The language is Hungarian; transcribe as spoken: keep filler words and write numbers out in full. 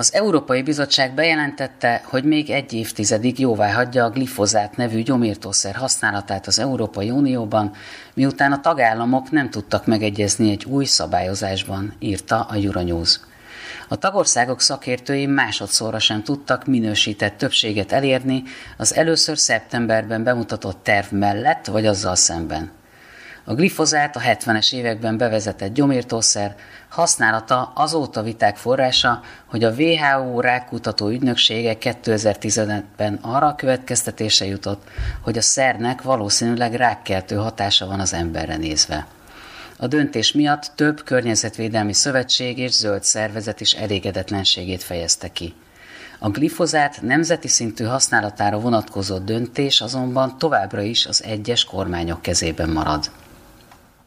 Az Európai Bizottság bejelentette, hogy még egy évtizedig jóváhagyja a glifozát nevű gyomírtószer használatát az Európai Unióban, miután a tagállamok nem tudtak megegyezni egy új szabályozásban, írta a Euronews. A tagországok szakértői másodszorra sem tudtak minősített többséget elérni az először szeptemberben bemutatott terv mellett vagy azzal szemben. A glifozát a hetvenes években bevezetett gyomírtószer, használata azóta viták forrása, hogy a dupla vé há ó rákkutató ügynöksége kétezer-tizenötben arra a következtetése jutott, hogy a szernek valószínűleg rákkeltő hatása van az emberre nézve. A döntés miatt több környezetvédelmi szövetség és zöld szervezet is elégedetlenségét fejezte ki. A glifozát nemzeti szintű használatára vonatkozó döntés azonban továbbra is az egyes kormányok kezében marad.